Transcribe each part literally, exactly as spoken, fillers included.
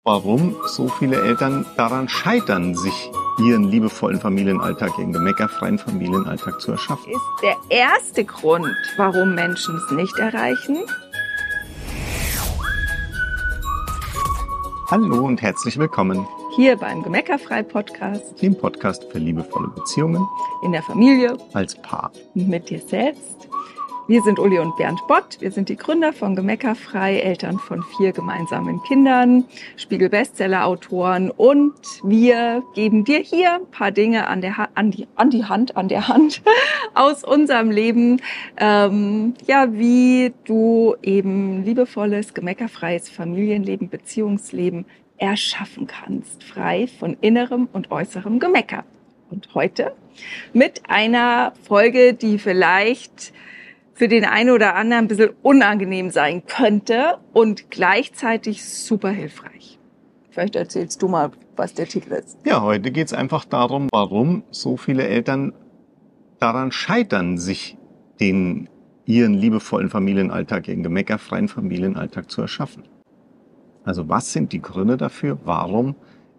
Warum so viele Eltern daran scheitern, sich ihren liebevollen Familienalltag, ihren gemeckerfreien Familienalltag zu erschaffen. Ist der erste Grund, warum Menschen es nicht erreichen. Hallo und herzlich willkommen Hier beim Gemeckerfrei-Podcast. dem Podcast für liebevolle Beziehungen In der Familie. als Paar. Und mit dir selbst. Wir sind Uli und Bernd Bott. Wir sind die Gründer von Gemeckerfrei, Eltern von vier gemeinsamen Kindern, Spiegel-Bestseller-Autoren, und wir geben dir hier ein paar Dinge an der ha- an die, an die Hand, an der Hand aus unserem Leben, ähm, ja, wie du eben liebevolles, gemeckerfreies Familienleben, Beziehungsleben erschaffen kannst, frei von innerem und äußerem Gemecker. Und heute mit einer Folge, die vielleicht für den einen oder anderen ein bisschen unangenehm sein könnte und gleichzeitig super hilfreich. Vielleicht erzählst du mal, was der Titel ist. Ja, heute geht es einfach darum, warum so viele Eltern daran scheitern, sich den ihren liebevollen Familienalltag, ihren gemeckerfreien Familienalltag zu erschaffen. Also was sind die Gründe dafür, warum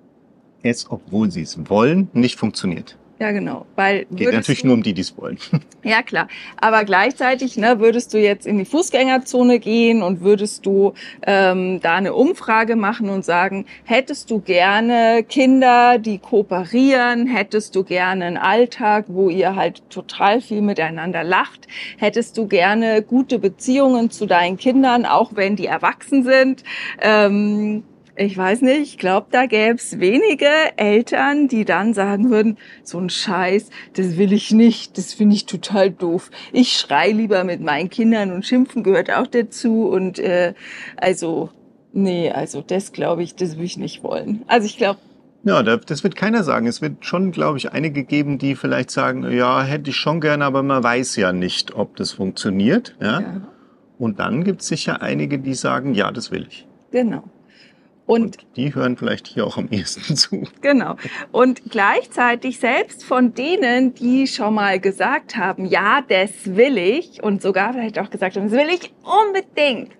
es, obwohl sie es wollen, nicht funktioniert? Ja, genau. Weil Geht würdest natürlich du, nur um die, die es wollen. Ja, klar. Aber gleichzeitig, ne, würdest du jetzt in die Fußgängerzone gehen und würdest du ähm, da eine Umfrage machen und sagen, hättest du gerne Kinder, die kooperieren, hättest du gerne einen Alltag, wo ihr halt total viel miteinander lacht, hättest du gerne gute Beziehungen zu deinen Kindern, auch wenn die erwachsen sind, ähm, ich weiß nicht, ich glaube, da gäbe es wenige Eltern, die dann sagen würden, so ein Scheiß, das will ich nicht, das finde ich total doof. Ich schrei lieber mit meinen Kindern und schimpfen gehört auch dazu. Und äh, also, nee, also das glaube ich, das will ich nicht wollen. Also ich glaube, Ja, da- das wird keiner sagen. Es wird schon, glaube ich, einige geben, die vielleicht sagen, ja, hätte ich schon gerne, aber man weiß ja nicht, ob das funktioniert. Ja? ja, Und dann gibt es sicher einige, die sagen, ja, das will ich. genau. Und Und die hören vielleicht hier auch am ehesten zu. Genau. Und gleichzeitig selbst von denen, die schon mal gesagt haben, ja, das will ich, und sogar vielleicht auch gesagt haben, das will ich unbedingt.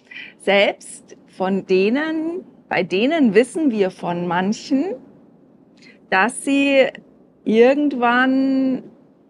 Selbst von denen, bei denen wissen wir von manchen, dass sie irgendwann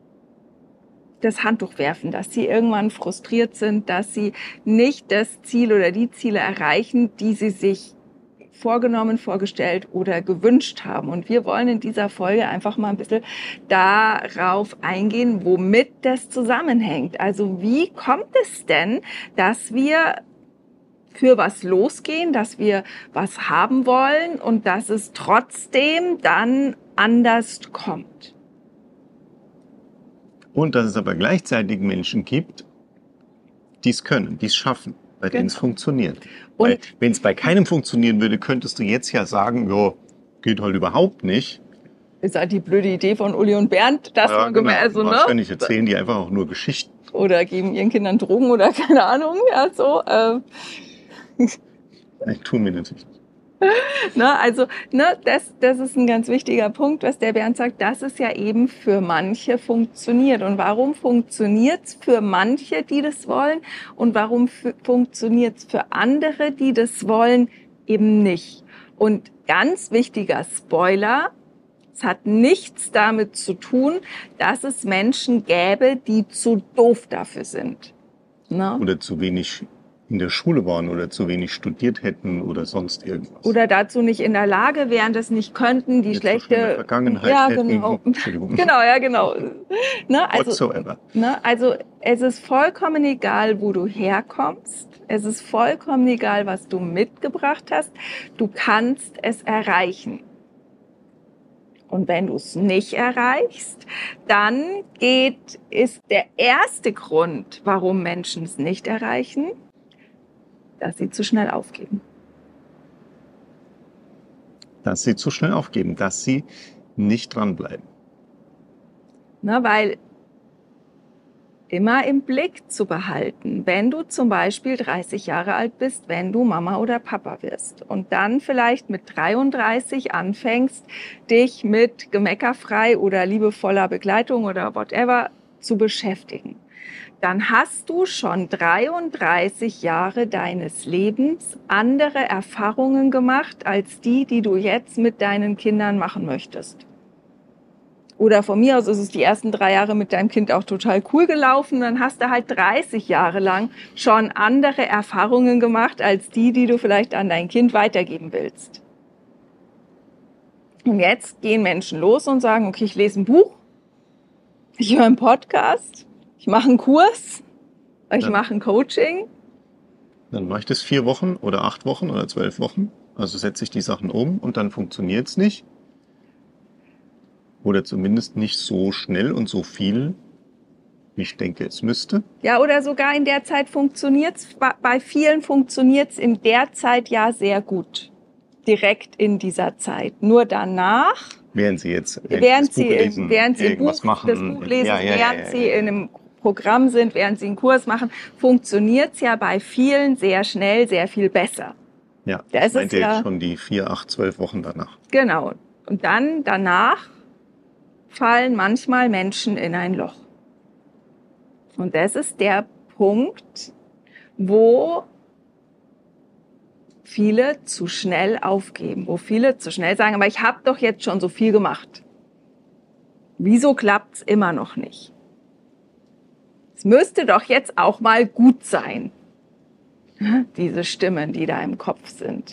das Handtuch werfen, dass sie irgendwann frustriert sind, dass sie nicht das Ziel oder die Ziele erreichen, die sie sich vorgenommen, vorgestellt oder gewünscht haben. Und wir wollen in dieser Folge einfach mal ein bisschen darauf eingehen, womit das zusammenhängt. Also wie kommt es denn, dass wir für was losgehen, dass wir was haben wollen und dass es trotzdem dann anders kommt? Und dass es aber gleichzeitig Menschen gibt, die es können, die es schaffen, bei denen es Genau. funktioniert. Und- Weil wenn es bei keinem funktionieren würde, könntest du jetzt ja sagen, ja, geht halt überhaupt nicht. Ist halt die blöde Idee von Uli und Bernd, dass Ja, man genau. gemerkt, also, ne? Wahrscheinlich erzählen die einfach auch nur Geschichten. Oder geben ihren Kindern Drogen oder keine Ahnung, ja, so. Äh, Nein, tun wir natürlich nicht. ne, also, ne, das, das ist ein ganz wichtiger Punkt, was der Bernd sagt, dass es ja eben für manche funktioniert. Und warum funktioniert es für manche, die das wollen? Und warum funktioniert es für andere, die das wollen, eben nicht? Und ganz wichtiger Spoiler: Es hat nichts damit zu tun, dass es Menschen gäbe, die zu doof dafür sind. Ne? Oder zu wenig in der Schule waren oder zu wenig studiert hätten oder sonst irgendwas. Oder dazu nicht in der Lage wären, das nicht könnten, die Jetzt schlechte in der Vergangenheit ja, hätten. genau. Entschuldigung. Genau, ja, genau. Ne, also, Whatsoever. ne, also es ist vollkommen egal, wo du herkommst. Es ist vollkommen egal, was du mitgebracht hast. Du kannst es erreichen. Und wenn du es nicht erreichst, dann geht, ist der erste Grund, warum Menschen es nicht erreichen, dass sie zu schnell aufgeben. Dass sie zu schnell aufgeben, dass sie nicht dranbleiben. Ne, weil immer im Blick zu behalten, wenn du zum Beispiel dreißig Jahre alt bist, wenn du Mama oder Papa wirst und dann vielleicht mit dreiunddreißig anfängst, dich mit gemeckerfrei oder liebevoller Begleitung oder whatever zu beschäftigen, dann hast du schon dreiunddreißig Jahre deines Lebens andere Erfahrungen gemacht, als die, die du jetzt mit deinen Kindern machen möchtest. Oder von mir aus ist es die ersten drei Jahre mit deinem Kind auch total cool gelaufen. Dann hast du halt dreißig Jahre lang schon andere Erfahrungen gemacht, als die, die du vielleicht an dein Kind weitergeben willst. Und jetzt gehen Menschen los und sagen, okay, ich lese ein Buch, ich höre einen Podcast, ich mache einen Kurs, ich Ja. mache ein Coaching. Dann mache ich das vier Wochen oder acht Wochen oder zwölf Wochen. Also setze ich die Sachen um und dann funktioniert es nicht. Oder zumindest nicht so schnell und so viel, wie ich denke, es müsste. Ja, oder sogar in der Zeit funktioniert's. Bei vielen funktioniert's in der Zeit ja sehr gut. Direkt in dieser Zeit. Nur danach, Während Sie jetzt äh, während das Buch Sie, lesen, während Sie irgendwas Buch, machen. das Buch lesen, Ja, ja, ja, während ja, Sie ja. in einem Programm sind, während Sie einen Kurs machen, funktioniert's ja bei vielen sehr schnell, sehr viel besser. Ja, Da ich ist es meinte ja- jetzt schon die vier, acht, zwölf Wochen danach. Genau. Und dann, danach, fallen manchmal Menschen in ein Loch. Und das ist der Punkt, wo viele zu schnell aufgeben, wo viele zu schnell sagen, aber ich habe doch jetzt schon so viel gemacht. Wieso klappt's immer noch nicht? Es müsste doch jetzt auch mal gut sein. Diese Stimmen, die da im Kopf sind.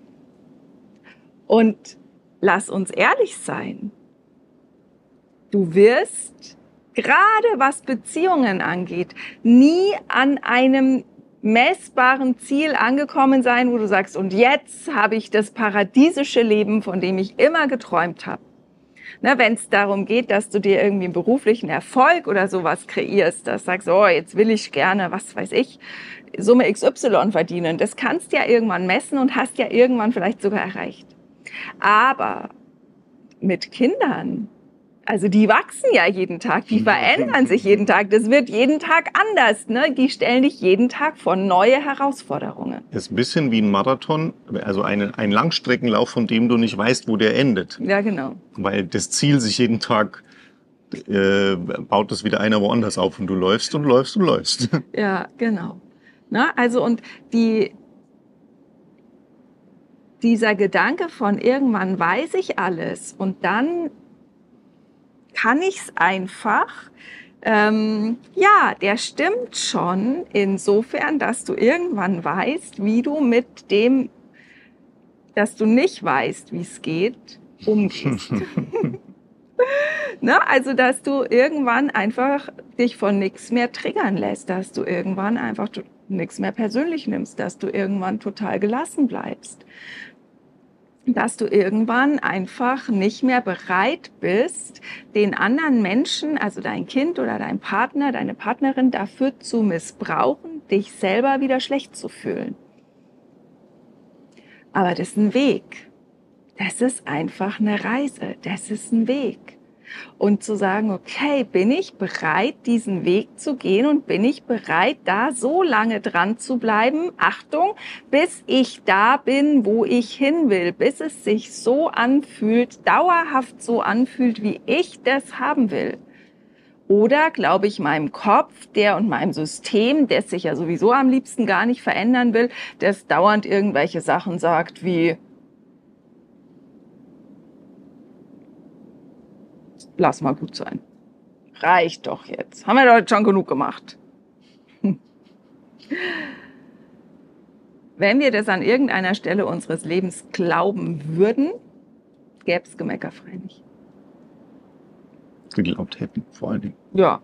Und lass uns ehrlich sein. Du wirst, gerade was Beziehungen angeht, nie an einem messbaren Ziel angekommen sein, wo du sagst, und jetzt habe ich das paradiesische Leben, von dem ich immer geträumt habe. Ne, wenn es darum geht, dass du dir irgendwie einen beruflichen Erfolg oder sowas kreierst, dass du sagst, oh, jetzt will ich gerne, was weiß ich, Summe X Y verdienen. Das kannst du ja irgendwann messen und hast ja irgendwann vielleicht sogar erreicht. Aber mit Kindern, also die wachsen ja jeden Tag, die verändern sich jeden Tag, das wird jeden Tag anders, ne? Die stellen dich jeden Tag vor neue Herausforderungen. Das ist ein bisschen wie ein Marathon, also eine, ein Langstreckenlauf, von dem du nicht weißt, wo der endet. Ja, genau. Weil das Ziel sich jeden Tag äh, baut es wieder einer woanders auf und du läufst und läufst und läufst. Ja, genau. Na, also und die, dieser Gedanke von irgendwann weiß ich alles und dann kann ich's einfach, ähm, ja, der stimmt schon insofern, dass du irgendwann weißt, wie du mit dem, dass du nicht weißt, wie es geht, umgehst. Ne? Also, dass du irgendwann einfach dich von nichts mehr triggern lässt, dass du irgendwann einfach nichts mehr persönlich nimmst, dass du irgendwann total gelassen bleibst. Dass du irgendwann einfach nicht mehr bereit bist, den anderen Menschen, also dein Kind oder dein Partner, deine Partnerin dafür zu missbrauchen, dich selber wieder schlecht zu fühlen. Aber das ist ein Weg. Das ist einfach eine Reise. Das ist ein Weg. Und zu sagen, okay, bin ich bereit, diesen Weg zu gehen und bin ich bereit, da so lange dran zu bleiben, Achtung, bis ich da bin, wo ich hin will, bis es sich so anfühlt, dauerhaft so anfühlt, wie ich das haben will. Oder glaube ich meinem Kopf, der und meinem System, das sich ja sowieso am liebsten gar nicht verändern will, das dauernd irgendwelche Sachen sagt wie, lass mal gut sein. Reicht doch jetzt. Haben wir doch schon genug gemacht. Hm. Wenn wir das an irgendeiner Stelle unseres Lebens glauben würden, gäbe es Gemeckerfrei nicht. Geglaubt hätten, vor allen Dingen. Ja.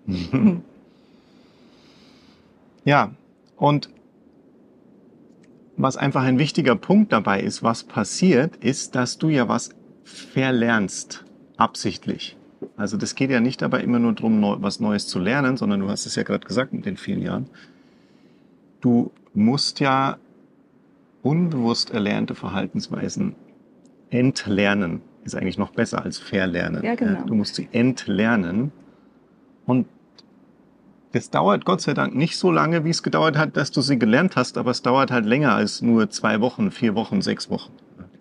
Ja, und was einfach ein wichtiger Punkt dabei ist, was passiert, ist, dass du ja was verlernst. Absichtlich. Also das geht ja nicht dabei immer nur darum, neu, was Neues zu lernen, sondern du hast es ja gerade gesagt mit den vielen Jahren. Du musst ja unbewusst erlernte Verhaltensweisen entlernen. Ist eigentlich noch besser als verlernen. Ja, genau. Du musst sie entlernen. Und das dauert Gott sei Dank nicht so lange, wie es gedauert hat, dass du sie gelernt hast, aber es dauert halt länger als nur zwei Wochen, vier Wochen, sechs Wochen.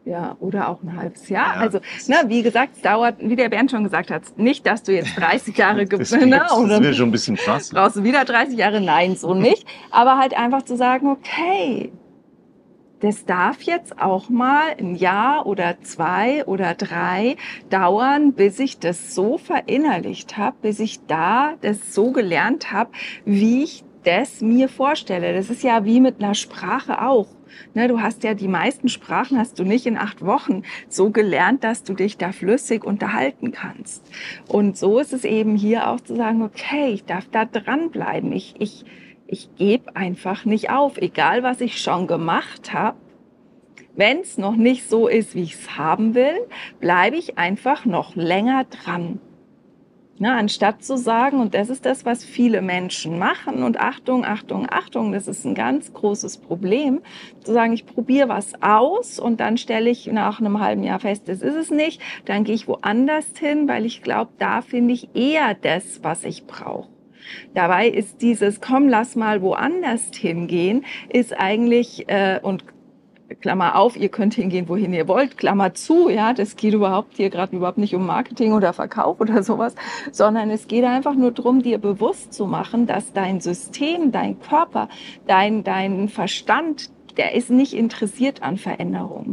Ja, oder auch ein halbes Jahr. Ja, Also, das ne, ist- wie gesagt, es dauert, wie der Bernd schon gesagt hat, nicht, dass du jetzt dreißig Jahre Das gewinnst, ne, wäre oder wär schon ein bisschen krass. brauchst du wieder dreißig Jahre. Nein, so nicht. Aber halt einfach zu sagen, okay, das darf jetzt auch mal ein Jahr oder zwei oder drei dauern, bis ich das so verinnerlicht habe, bis ich da das so gelernt habe, wie ich das mir vorstelle. Das ist ja wie mit einer Sprache auch. Ne, du hast ja die meisten Sprachen hast du nicht in acht Wochen so gelernt, dass du dich da flüssig unterhalten kannst. Und so ist es eben hier auch zu sagen, okay, ich darf da dranbleiben. Ich, ich, ich gebe einfach nicht auf, egal was ich schon gemacht habe. Wenn es noch nicht so ist, wie ich es haben will, bleibe ich einfach noch länger dran. Na, anstatt zu sagen, und das ist das, was viele Menschen machen, und Achtung, Achtung, Achtung, das ist ein ganz großes Problem, zu sagen, ich probiere was aus und dann stelle ich nach einem halben Jahr fest, das ist es nicht, dann gehe ich woanders hin, weil ich glaube, da finde ich eher das, was ich brauche. Dabei ist dieses, komm, lass mal woanders hingehen, ist eigentlich, äh, und Klammer auf, ihr könnt hingehen, wohin ihr wollt, Klammer zu, ja, das geht überhaupt hier gerade überhaupt nicht um Marketing oder Verkauf oder sowas, sondern es geht einfach nur darum, dir bewusst zu machen, dass dein System, dein Körper, dein, dein Verstand, der ist nicht interessiert an Veränderungen.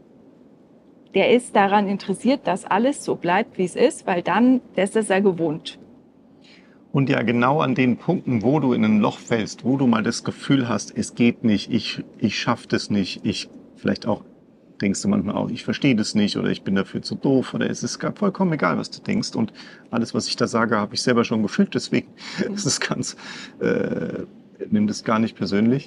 Der ist daran interessiert, dass alles so bleibt, wie es ist, weil dann, das ist er gewohnt. Und ja, genau an den Punkten, wo du in ein Loch fällst, wo du mal das Gefühl hast, es geht nicht, ich, ich schaffe das nicht, ich vielleicht auch, denkst du manchmal auch, ich verstehe das nicht oder ich bin dafür zu doof oder es ist gar vollkommen egal, was du denkst. Und alles, was ich da sage, habe ich selber schon gefühlt, deswegen ist es ganz, äh, nimm das gar nicht persönlich.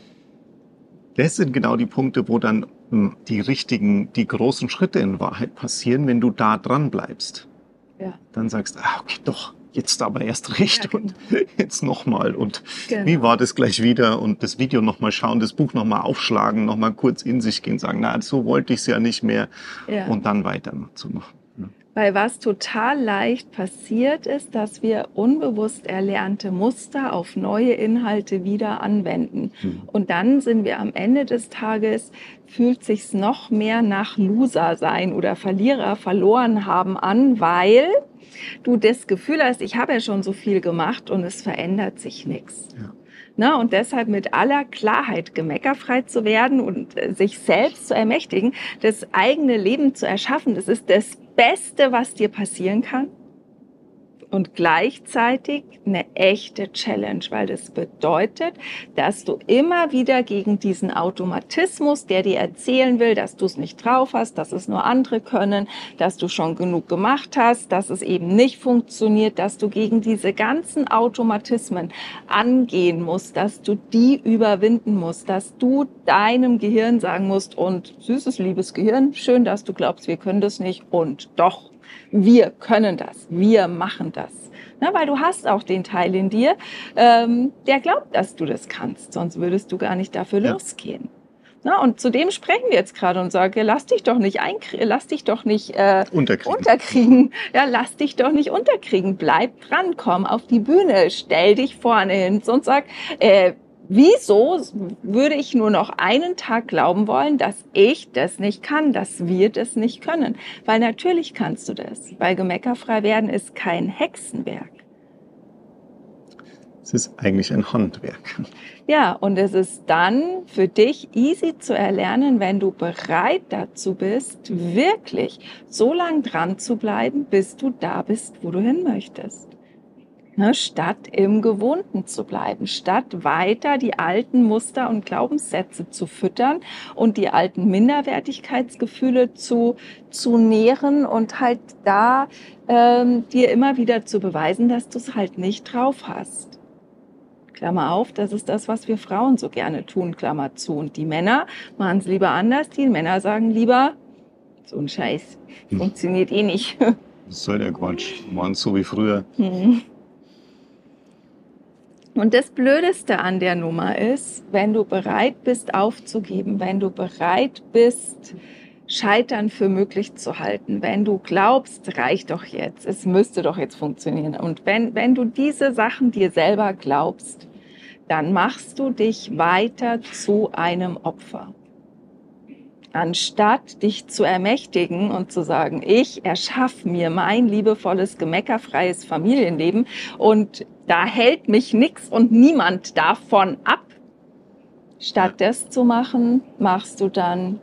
Das sind genau die Punkte, wo dann mh, die richtigen, die großen Schritte in Wahrheit passieren, wenn du da dran bleibst. Ja. Dann sagst du, ah, okay, doch, jetzt aber erst recht Ja, genau. und jetzt nochmal und Genau. wie war das gleich wieder und das Video nochmal schauen, das Buch nochmal aufschlagen, nochmal kurz in sich gehen, sagen, na, so wollte ich es ja nicht mehr Ja. und dann weiterzumachen. Ja. Weil was total leicht passiert ist, dass wir unbewusst erlernte Muster auf neue Inhalte wieder anwenden. Mhm. Und dann sind wir am Ende des Tages, fühlt sich's noch mehr nach Loser sein oder Verlierer verloren haben an, weil du das Gefühl hast, ich habe ja schon so viel gemacht und es verändert sich nichts. Ja. Na, und deshalb mit aller Klarheit gemeckerfrei zu werden und äh, sich selbst zu ermächtigen, das eigene Leben zu erschaffen, das ist das Beste, was dir passieren kann. Und gleichzeitig eine echte Challenge, weil das bedeutet, dass du immer wieder gegen diesen Automatismus, der dir erzählen will, dass du es nicht drauf hast, dass es nur andere können, dass du schon genug gemacht hast, dass es eben nicht funktioniert, dass du gegen diese ganzen Automatismen angehen musst, dass du die überwinden musst, dass du deinem Gehirn sagen musst, und süßes, liebes Gehirn, schön, dass du glaubst, wir können das nicht, und doch. Wir können das, wir machen das. Na, weil du hast auch den Teil in dir, ähm, der glaubt, dass du das kannst, sonst würdest du gar nicht dafür Ja. losgehen. Na, und zu dem sprechen wir jetzt gerade und sagen, ja, lass dich doch nicht einkriegen, lass dich doch nicht äh, Unterkriegen. unterkriegen. Ja, lass dich doch nicht unterkriegen. Bleib dran, komm auf die Bühne, stell dich vorne hin und sag, äh, wieso würde ich nur noch einen Tag glauben wollen, dass ich das nicht kann, dass wir das nicht können? Weil natürlich kannst du das. Weil gemeckerfrei werden ist kein Hexenwerk. Es ist eigentlich ein Handwerk. Ja, und es ist dann für dich easy zu erlernen, wenn du bereit dazu bist, wirklich so lang dran zu bleiben, bis du da bist, wo du hin möchtest. Ne, statt im Gewohnten zu bleiben, statt weiter die alten Muster und Glaubenssätze zu füttern und die alten Minderwertigkeitsgefühle zu, zu nähren und halt da ähm, dir immer wieder zu beweisen, dass du es halt nicht drauf hast. Klammer auf, das ist das, was wir Frauen so gerne tun, Klammer zu. Und die Männer machen es lieber anders. Die Männer sagen lieber, so ein Scheiß, funktioniert eh nicht. Was soll der Quatsch? Machen so wie früher. Hm. Und das Blödeste an der Nummer ist, wenn du bereit bist aufzugeben, wenn du bereit bist, Scheitern für möglich zu halten, wenn du glaubst, reicht doch jetzt, es müsste doch jetzt funktionieren. Und wenn, wenn du diese Sachen dir selber glaubst, dann machst du dich weiter zu einem Opfer. Anstatt dich zu ermächtigen und zu sagen, ich erschaffe mir mein liebevolles, gemeckerfreies Familienleben und da hält mich nichts und niemand davon ab. Statt Ja. das zu machen, machst du dann,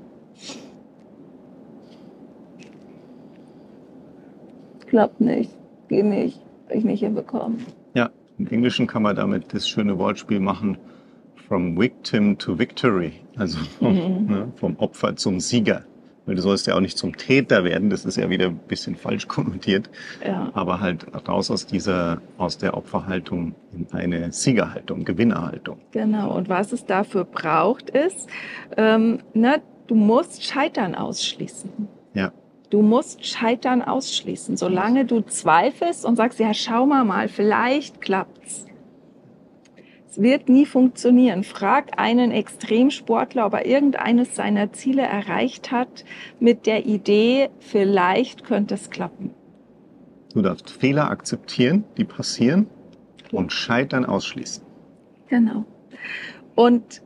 klappt nicht, geh nicht, hab ich nicht hinbekommen. Ja, im Englischen kann man damit das schöne Wortspiel machen, from victim to victory, also vom, Mhm. ne, vom Opfer zum Sieger. Weil du sollst ja auch nicht zum Täter werden, das ist ja wieder ein bisschen falsch konnotiert, Ja, aber halt raus aus dieser, aus der Opferhaltung in eine Siegerhaltung, Gewinnerhaltung. genau. Und was es dafür braucht, ist, ähm, ne, du musst Scheitern ausschließen. Ja, Du musst Scheitern ausschließen. Solange du zweifelst und sagst, ja, schau mal mal, vielleicht klappt's. Es wird nie funktionieren. Frag einen Extremsportler, ob er irgendeines seiner Ziele erreicht hat mit der Idee, vielleicht könnte es klappen. du darfst Fehler akzeptieren, die passieren, und Scheitern ausschließen. Genau. Und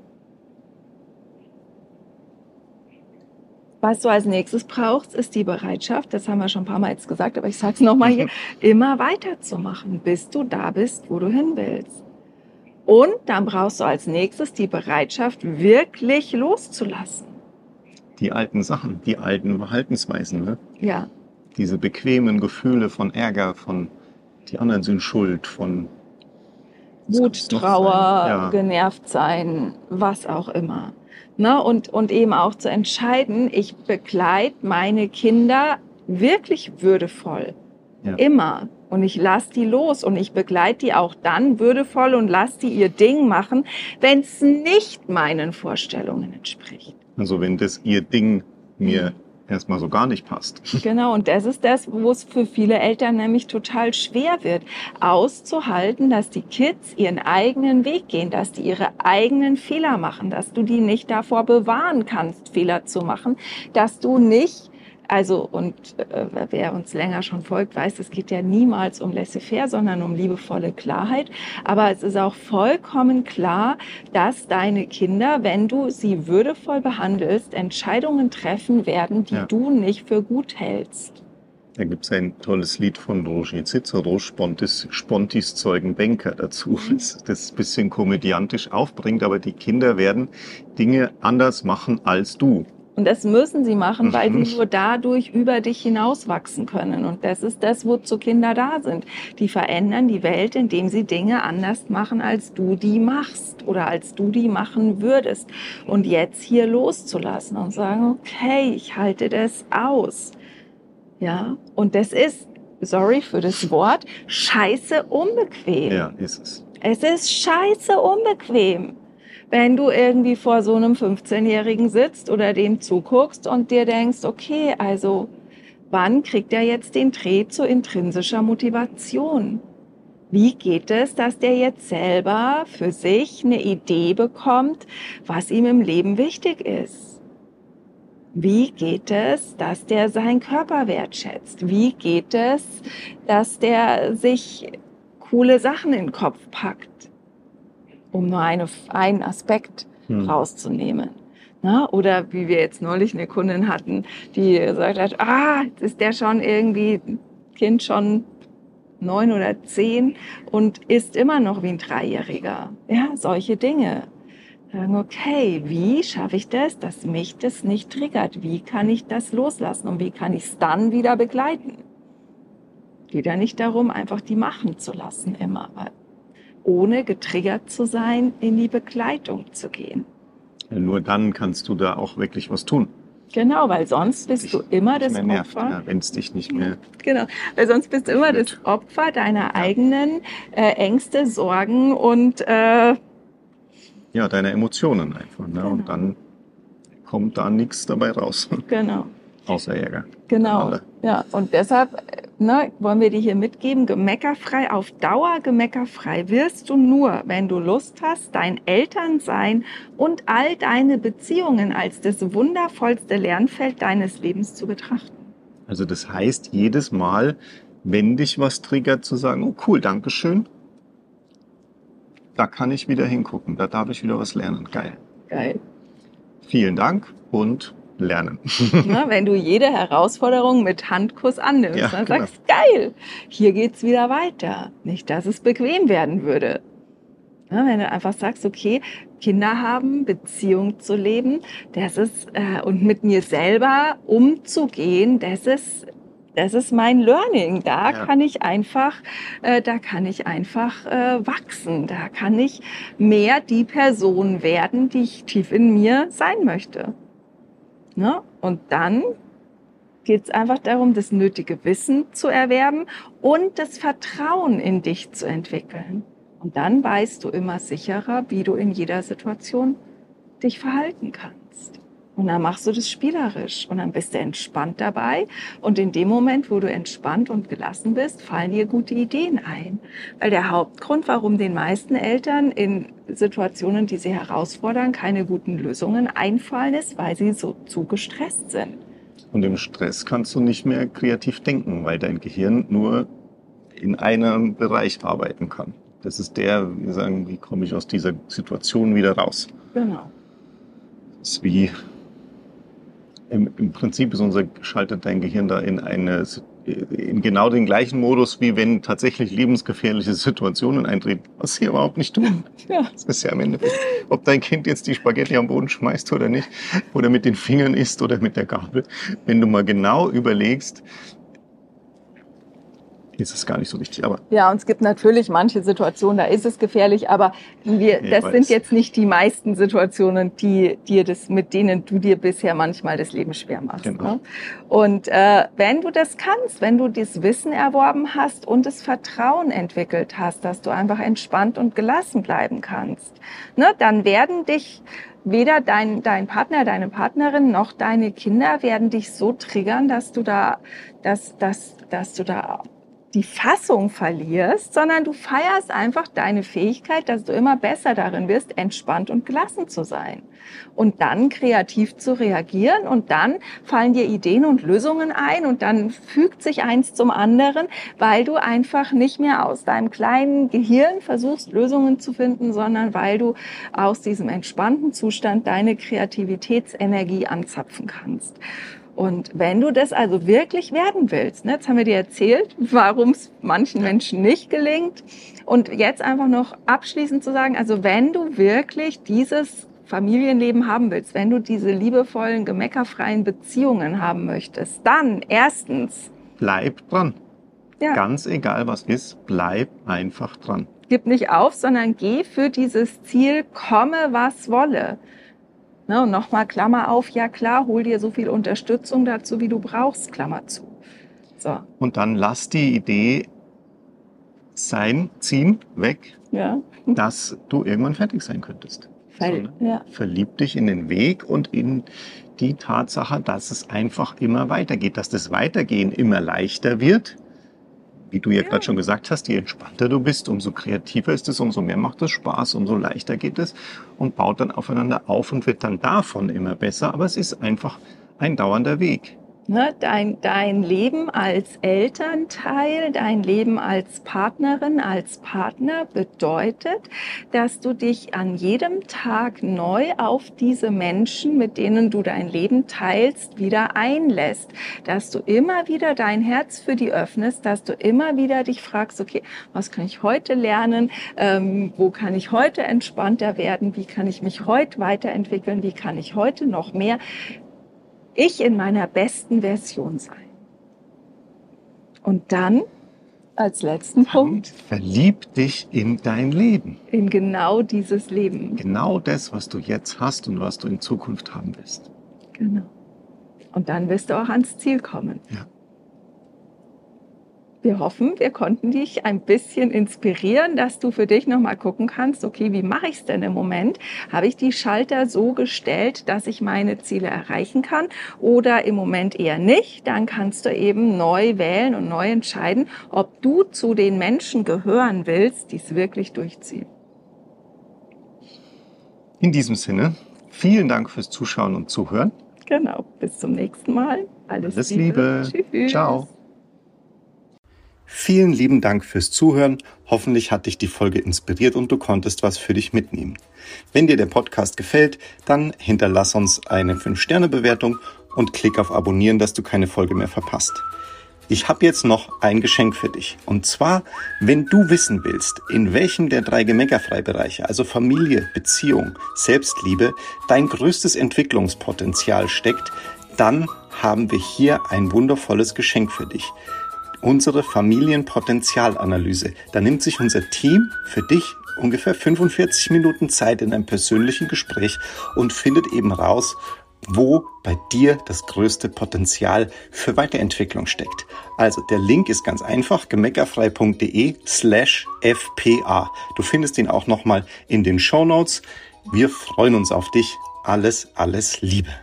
was du als nächstes brauchst, ist die Bereitschaft, das haben wir schon ein paar Mal jetzt gesagt, aber ich sage es nochmal hier, immer weiterzumachen, bis du da bist, wo du hin willst. Und dann brauchst du als nächstes die Bereitschaft, wirklich loszulassen. Die alten Sachen, die alten Verhaltensweisen, ne? Ja, Diese bequemen Gefühle von Ärger, von die anderen sind schuld, von was Wut, kann's noch Trauer, sein? Ja. genervt sein, was auch immer. Ne? Und, und eben auch zu entscheiden, ich begleite meine Kinder wirklich würdevoll. Ja. Immer. Und ich lasse die los und ich begleite die auch dann würdevoll und lasse die ihr Ding machen, wenn es nicht meinen Vorstellungen entspricht. Also wenn das ihr Ding mir erstmal so gar nicht passt. Genau, und das ist das, wo es für viele Eltern nämlich total schwer wird, auszuhalten, dass die Kids ihren eigenen Weg gehen, dass die ihre eigenen Fehler machen, dass du die nicht davor bewahren kannst, Fehler zu machen, dass du nicht, also und äh, wer uns länger schon folgt, weiß, es geht ja niemals um laissez-faire, sondern um liebevolle Klarheit. Aber es ist auch vollkommen klar, dass deine Kinder, wenn du sie würdevoll behandelst, Entscheidungen treffen werden, die Ja. du nicht für gut hältst. Da gibt es ein tolles Lied von Roger Cicero, Spontis, Spontis Zeugen Banker dazu, das das ein bisschen komödiantisch aufbringt, aber die Kinder werden Dinge anders machen als du. Und das müssen sie machen, weil Mhm. sie nur dadurch über dich hinauswachsen können. Und das ist das, wozu Kinder da sind. Die verändern die Welt, indem sie Dinge anders machen, als du die machst oder als du die machen würdest. Und jetzt hier loszulassen und sagen, okay, ich halte das aus. Ja, und das ist, sorry für das Wort, scheiße unbequem. Ja, ist es. Es ist scheiße unbequem, wenn du irgendwie vor so einem fünfzehnjährigen sitzt oder dem zuguckst und dir denkst, okay, also wann kriegt er jetzt den Dreh zu intrinsischer Motivation? Wie geht es, dass der jetzt selber für sich eine Idee bekommt, was ihm im Leben wichtig ist? Wie geht es, dass der seinen Körper wertschätzt? Wie geht es, dass der sich coole Sachen in den Kopf packt? Um nur eine, einen Aspekt Hm. rauszunehmen. Na, oder wie wir jetzt neulich eine Kundin hatten, die gesagt hat, ah, jetzt ist der schon irgendwie, Kind schon neun oder zehn und ist immer noch wie ein Dreijähriger. Ja, solche Dinge. Sagen, okay, wie schaffe ich das, dass mich das nicht triggert? Wie kann ich das loslassen und wie kann ich es dann wieder begleiten? Geht ja nicht darum, einfach die machen zu lassen immer, ohne getriggert zu sein, in die Begleitung zu gehen. Ja, nur dann kannst du da auch wirklich was tun. Genau, weil sonst bist Dich du immer nicht das mehr nervt, Opfer. ja, wenn es dich nicht mehr. Genau, weil sonst bist du immer das Mit. Opfer deiner eigenen äh, Ängste, Sorgen und äh, Ja, deine Emotionen einfach. Ne? Genau. Und dann kommt da nichts dabei raus, genau. außer Ärger. Genau, Alle. ja. Und deshalb ne, wollen wir dir hier mitgeben, gemeckerfrei, auf Dauer gemeckerfrei wirst du nur, wenn du Lust hast, dein Elternsein und all deine Beziehungen als das wundervollste Lernfeld deines Lebens zu betrachten. Also das heißt, jedes Mal, wenn dich was triggert, zu sagen, oh cool, Dankeschön, da kann ich wieder hingucken, da darf ich wieder was lernen. Geil. Geil. Vielen Dank und lernen. Na, wenn du jede Herausforderung mit Handkuss annimmst, Ja, dann genau. sagst geil, hier geht's wieder weiter. Nicht, dass es bequem werden würde. Ja, wenn du einfach sagst, okay, Kinder haben, Beziehung zu leben, das ist, äh, und mit mir selber umzugehen, das ist, das ist mein Learning. Da Ja. kann ich einfach, äh, da kann ich einfach äh, wachsen. Da kann ich mehr die Person werden, die ich tief in mir sein möchte. Ne? Und dann geht es einfach darum, das nötige Wissen zu erwerben und das Vertrauen in dich zu entwickeln. Und dann weißt du immer sicherer, wie du in jeder Situation dich verhalten kannst. Und dann machst du das spielerisch und dann bist du entspannt dabei. Und in dem Moment, wo du entspannt und gelassen bist, fallen dir gute Ideen ein. Weil der Hauptgrund, warum den meisten Eltern in Situationen, die sie herausfordern, keine guten Lösungen einfallen, ist, weil sie so zu gestresst sind. Und im Stress kannst du nicht mehr kreativ denken, weil dein Gehirn nur in einem Bereich arbeiten kann. Das ist der, wir sagen, wie komme ich aus dieser Situation wieder raus? Genau. Das ist wie, im, im Prinzip ist unser, schaltet dein Gehirn da in eine, in genau den gleichen Modus, wie wenn tatsächlich lebensgefährliche Situationen eintreten, was sie überhaupt nicht tun. Ja. Das ist ja am Ende, ob dein Kind jetzt die Spaghetti am Boden schmeißt oder nicht, oder mit den Fingern isst oder mit der Gabel. Wenn du mal genau überlegst, ist es gar nicht so wichtig. Aber Ja, und es gibt natürlich manche Situationen, da ist es gefährlich, aber wir, Ich das weiß. sind jetzt nicht die meisten Situationen, die dir das, mit denen du dir bisher manchmal das Leben schwer machst. Genau. Ne? Und äh, wenn du das kannst, wenn du das Wissen erworben hast und das Vertrauen entwickelt hast, dass du einfach entspannt und gelassen bleiben kannst, ne, dann werden dich weder dein, dein Partner, deine Partnerin noch deine Kinder werden dich so triggern, dass du da, dass, dass, dass du da die Fassung verlierst, sondern du feierst einfach deine Fähigkeit, dass du immer besser darin bist, entspannt und gelassen zu sein. Und dann kreativ zu reagieren und dann fallen dir Ideen und Lösungen ein und dann fügt sich eins zum anderen, weil du einfach nicht mehr aus deinem kleinen Gehirn versuchst, Lösungen zu finden, sondern weil du aus diesem entspannten Zustand deine Kreativitätsenergie anzapfen kannst. Und wenn du das also wirklich werden willst, ne, jetzt haben wir dir erzählt, warum es manchen Menschen nicht gelingt. Und jetzt einfach noch abschließend zu sagen, also wenn du wirklich dieses Familienleben haben willst, wenn du diese liebevollen, gemeckerfreien Beziehungen haben möchtest, dann erstens, bleib dran. ja, Ganz egal was ist, bleib einfach dran. gib nicht auf, sondern geh für dieses Ziel, komme was wolle. Ne, und nochmal Klammer auf, ja klar, hol dir so viel Unterstützung dazu, wie du brauchst, Klammer zu. So, Und dann lass die Idee sein, ziehen, weg, ja. dass du irgendwann fertig sein könntest. Weil, Sondern ja. verlieb dich in den Weg und in die Tatsache, dass es einfach immer weitergeht, dass das Weitergehen immer leichter wird. Wie du ja, Ja. gerade schon gesagt hast, je entspannter du bist, umso kreativer ist es, umso mehr macht es Spaß, umso leichter geht es und baut dann aufeinander auf und wird dann davon immer besser. Aber es ist einfach ein dauernder Weg. Ne, dein, dein Leben als Elternteil, dein Leben als Partnerin, als Partner bedeutet, dass du dich an jedem Tag neu auf diese Menschen, mit denen du dein Leben teilst, wieder einlässt. Dass du immer wieder dein Herz für die öffnest, dass du immer wieder dich fragst, okay, was kann ich heute lernen? Ähm, wo kann ich heute entspannter werden? Wie kann ich mich heute weiterentwickeln? Wie kann ich heute noch mehr ich in meiner besten Version sein? Und dann, als letzten Punkt, Verlieb dich in dein Leben. in genau dieses Leben. Genau das, was du jetzt hast und was du in Zukunft haben wirst. Genau. Und dann wirst du auch ans Ziel kommen. Ja. Wir hoffen, wir konnten dich ein bisschen inspirieren, dass du für dich nochmal gucken kannst, okay, wie mache ich es denn im Moment? Habe ich die Schalter so gestellt, dass ich meine Ziele erreichen kann oder im Moment eher nicht? Dann kannst du eben neu wählen und neu entscheiden, ob du zu den Menschen gehören willst, die es wirklich durchziehen. In diesem Sinne, vielen Dank fürs Zuschauen und Zuhören. Genau, bis zum nächsten Mal. Alles, Alles Liebe. Tschüss. Ciao. Vielen lieben Dank fürs Zuhören. Hoffentlich hat dich die Folge inspiriert und du konntest was für dich mitnehmen. Wenn dir der Podcast gefällt, dann hinterlass uns eine fünf Sterne Bewertung und klick auf Abonnieren, dass du keine Folge mehr verpasst. Ich habe jetzt noch ein Geschenk für dich. Und zwar, wenn du wissen willst, in welchem der drei Gemeckerfrei-Bereiche, also Familie, Beziehung, Selbstliebe, dein größtes Entwicklungspotenzial steckt, dann haben wir hier ein wundervolles Geschenk für dich. Unsere Familienpotenzialanalyse. Da nimmt sich unser Team für dich ungefähr fünfundvierzig Minuten Zeit in einem persönlichen Gespräch und findet eben raus, wo bei dir das größte Potenzial für Weiterentwicklung steckt. Also der Link ist ganz einfach, gemeckerfrei.de slash fpa. Du findest ihn auch nochmal in den Shownotes. Wir freuen uns auf dich. Alles, alles Liebe.